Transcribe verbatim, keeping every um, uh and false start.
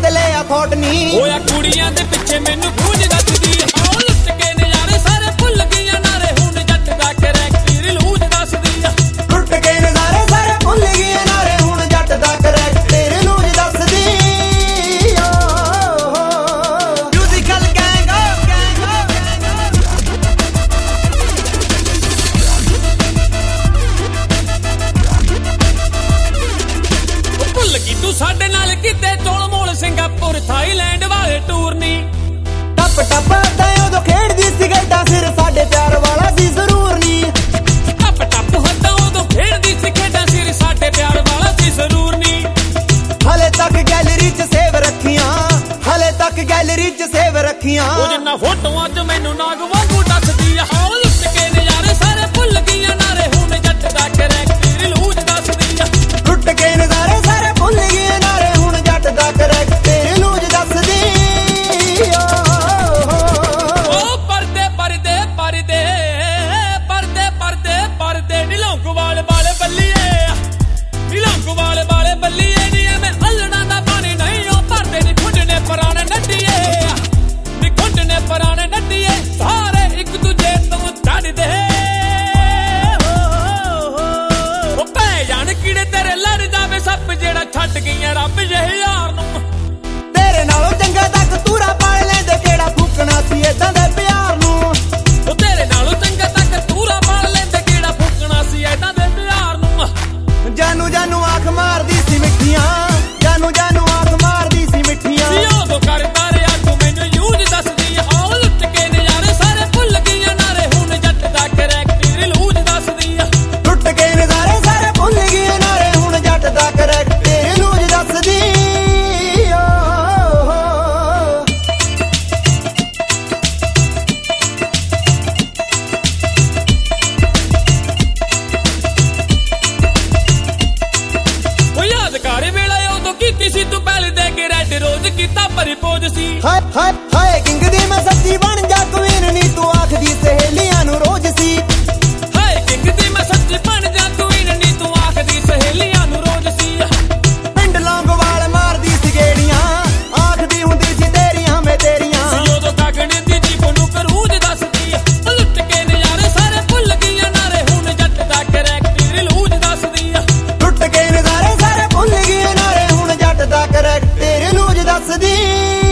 ਬਦਲਿਆ ਥੋਟ ਨੀ ਹੋਇਆ ਕੁੜੀਆਂ ਦੇ ਪਿੱਛੇ ਮੈਨੂੰ ਖੂਜ ਦੱਸਦੀ ਆਹ ਲੁੱਟ ਕੇ ਨਜ਼ਾਰੇ ਸਾਰੇ ਭੁੱਲ ਗਈਆਂ ਨਾਰੇ ਹੁਣ ਜੱਟ ਦਾ ਕਰੈਕਟਰ ਲੂਜ ਦੱਸਦੀ ਆ ਲੁੱਟ ਕੇ ਨਜ਼ਾਰੇ ਸਾਰੇ ਭੁੱਲ ਗਈਆਂ ਨਾਰੇ ਹੁਣ ਜੱਟ ਦਾ ਕਰੈਕਟਰ ਲੂਜ ਦੱਸਦੀ ਮਿਊਜ਼ੀਕਲ ਗੈਂਗ ਭੁੱਲ ਗਈ ਤੂੰ ਸਾਡੇ ਨਾਲ ਕਿਤੇ ਟੋਲ ਮੋਲ ਸਿੰਗਾਪੁਰ ਥਾਈਲੈਂਡ ਵਾਲੇ ਟੂਰ ਨੀ ਟੱਪ ਟੱਪ ਤਾਂ ਉਦੋਂ ਖੇਡਦੀ ਸੀ ਗੱਡਾ ਸਿਰ ਸਾਡੇ ਪਿਆਰ ਵਾਲਾ ਸੀ ਜ਼ਰੂਰ ਨੀ ਟੱਪ ਟੱਪ ਹੱਦਾਂ ਉਦੋਂ ਖੇਡਦੀ ਸੀ ਖੇਡਾਂ ਸਿਰ ਸਾਡੇ ਪਿਆਰ ਵਾਲਾ ਸੀ ਜ਼ਰੂਰ ਨੀ ਹਲੇ ਤੱਕ ਗੈਲਰੀ 'ਚ ਸੇਵ ਰੱਖੀਆਂ ਹਲੇ ਤੱਕ ਗੈਲਰੀ 'ਚ ਸੇਵ ਰੱਖੀਆਂ ਉਹ ਜਿੰਨਾ ਫੋਟੋਆਂ 'ਚ ਮੈਨੂੰ ਨਾਗ ਵਾਂਗੂ ਦੱਸਦੀ ਆ ਹਾਂ ਲੁੱਟ ਕੇ ਨਜ਼ਾਰੇ ਸਾਰੇ ਭੁੱਲ ਗਈਆਂ ਨਾਰੇ ਹੁਣ ਜੱਟ ਦਾ ਕਰੈਕਟਰ ਲੂਜ ਦੱਸਦੀ ਆ ਲੁੱਟ ਕੇ ਨਜ਼ਾਰੇ ਸਾਰੇ ਭੁੱਲ ਗਏ ਨਾਰੇ ਹੁਣ ਜੱਟ ਦਾ ਕਰੈਕਟਰ ਲੂਜ ਦੱਸਦੀ ਉਹ ਪਰਦੇ ਪਰਦੇ ਪਰਦੇ ਪਰਦੇ ਪਰਦੇ ਪਰਦੇ ਨੀ ਲੌਂਗੋਵਾਲ ਵਾਲੇ ਬੱਲੀਏ ਨੀ ਲੌਂਗੋਵਾਲ ਵਾਲੇ ਬੱਲੀਏ ਨੀ ਐਵੇਂ ਹੱਲਣਾ ਦਾ ਪਾਣੀ ਨਹੀਂ ਉਹ ਪਰਦੇ ਨੀ ਖੁੰਡਨੇ ਪੁਰਾਣੇ ਨੱਡੀਏ ਨੀ ਖੁੰਡਨੇ ਪੁਰਾਣੇ ਨੱਡੀਏ ਸਾਰੇ ਇੱਕ ਦੂਜੇ ਤੋਂ ਚੜਦੇ ਉਹ ਪੈ ਜਾਣ ਕੀੜੇ ਤੇਰੇ ਲੜ ਜਾਵੇ ਸੱਪ ਜਿਹੜਾ ਛੱਡ ਗਈਆਂ ਰੱਬ ਜਿਹੇ ਯਾਰ ਨੂੰ ਤੇਰੇ ਨਾਲੋਂ ਚੰਗਾ ਤੱਕ ਤੂਰਾ ਪਾਲ ਲੈਂਦੇ ਕਿਹੜਾ ਫੂਕਣਾ ਸੀ ਏਦਾਂ ਦੇ ਪਿਆਰ ਨੂੰ ਉਹ ਤੇਰੇ ਨਾਲੋਂ ਚੰਗਾ ਤੱਕ ਤੂਰਾ ਪਾਲ ਲੈਂਦੇ ਕਿਹੜਾ ਫੂਕਣਾ ਸੀ ਏਦਾਂ ਦੇ ਪਿਆਰ ਨੂੰ ਜਾਨੂ ਜਾਨੂ ਆਖ ਮਾਰਦੀ ਸੀ ਮਿੱਠੀਆਂ ਜਾਨੂ ਜਾਨੂ ਆਖ ਮਾਰਦੀ ਸੀ ਮਿੱਠੀਆਂ ਸੀ ਉਦੋਂ ਕਰਦਾ ਰਿਹਾ ਤੂੰ ਮੈਨੂੰ ਯੂਜ ਦੱਸਦੀ ਆਹ ਲੁੱਟ ਕੇ ਨਜ਼ਾਰੇ ਸਾਰੇ ਭੁੱਲ ਗਈਆਂ ਨਾਰੇ ਹੁਣ ਜੱਟ ਦਾ ਕਰੈਕਟਰ ਲੂਜ ਦੱਸਦੀ ਆ ਲੁੱਟ ਕੇ ਨਜ਼ਾਰੇ ਸਾਰੇ ਭੁੱਲ ਗਏ ਨਾਰੇ ਹੁਣ ਜੱਟ ਦਾ ਕਰੈਕਟਰ ਲੂਜ ਦੱਸਦੀ ਉਹ ਯਾਦਗਾਰ ਵੇਲਾ ਉਦੋਂ ਕੀਤੀ ਸੀ ਤੂੰ ਪਹਿਲੇ ਦੇ ਕੇ ਰੈੱਡ ਰੋਜ਼ ਕੀਤਾ ਪਰਿਪੋਜ ਸੀ ਹਾਏ ਹਾਏ ਹਾਏ ਕਿੰਗ ਦੀ ਮੈਂ ਸੱਚੀ ਬਣ ਜਾ ਕੁਈਨ ਨੀ ਤੂੰ ਆਖਦੀ ਸਹੇਲੀਆਂ ਨੂੰ ਰੋਜ਼ ਸੀ ਹਾਏ ਕਿੰਗ ਦੀ ਮੈਂ ਸੱਚੀ ਬਣ ਜਾ ਕੁਈਨ ਨੀ ਤੂੰ ਆਖਦੀ ਸਹੇਲੀਆਂ ਨੂੰ ਰੋਜ਼ ਸੀ ਪਿੰਡ ਲੌਂਗੋਵਾਲ ਮਾਰਦੀ ਸੀ ਗੇੜੀਆਂ ਆਖਦੀ ਹੁੰਦੀ ਸੀ ਤੇਰੀਆਂ ਮੈਂ ਤੇਰੀਆਂ ਸੀ ਉਦੋਂ ਕਾਗਣੇ ਦੀ ਜੀਪ ਨੂੰ ਕਰੂਜ ਦੱਸਦੀ ਉਹ ਲੁੱਟ ਕੇ ਨਜ਼ਾਰੇ ਸਾਰੇ ਭੁੱਲ ਗਈਆਂ ਨਾਰੇ ਹੁਣ ਜੱਟ ਦਾ ਕਰੈਕਟਰ ਲੂਜ ਦੱਸਦੀ ਆ ਲੁੱਟ ਕੇ ਨਜ਼ਾਰੇ ਸਾਰੇ ਭੁੱਲ ਗਏ ਨਾਰੇ ਹੁਣ ਜੱਟ ਦਾ ਕਰੈਕਟਰ ਲੂਜ ਦੱਸਦੀ